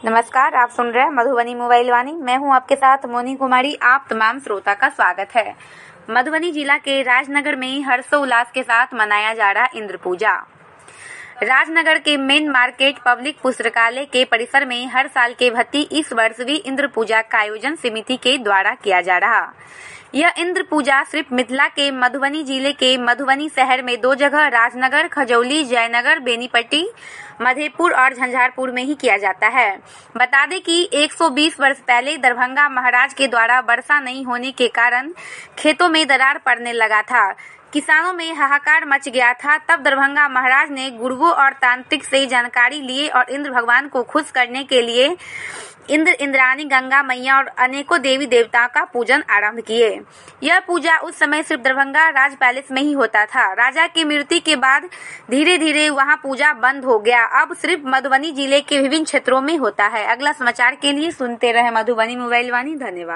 नमस्कार, आप सुन रहे हैं मधुबनी मोबाइल वाणी। मैं हूं आपके साथ मोनी कुमारी। आप तमाम श्रोता का स्वागत है। मधुबनी जिला के राजनगर में हर्षोल्लास के साथ मनाया जा रहा इंद्र पूजा। राजनगर के मेन मार्केट पब्लिक पुस्तकालय के परिसर में हर साल के भांति इस वर्ष भी इंद्र पूजा का आयोजन समिति के द्वारा किया जा रहा। यह इंद्र पूजा सिर्फ मिथिला के मधुबनी जिले के मधुबनी शहर में 2 जगह राजनगर, खजौली, जयनगर, बेनीपट्टी, मधेपुर और झंझारपुर में ही किया जाता है। बता दें कि 120 वर्ष पहले दरभंगा महाराज के द्वारा वर्षा नहीं होने के कारण खेतों में दरार पड़ने लगा था। किसानों में हाहाकार मच गया था। तब दरभंगा महाराज ने गुरुओं और तांत्रिक से जानकारी लिए और इंद्र भगवान को खुश करने के लिए इंद्र, इंद्राणी, गंगा मैया और अनेकों देवी देवताओं का पूजन आरंभ किए। यह पूजा उस समय सिर्फ दरभंगा राज पैलेस में ही होता था। राजा की मृत्यु के बाद धीरे धीरे वहां पूजा बंद हो गया। अब सिर्फ मधुबनी जिले के विभिन्न क्षेत्रों में होता है। अगला समाचार के लिए सुनते रहे मधुबनी मोबाइल वाणी। धन्यवाद।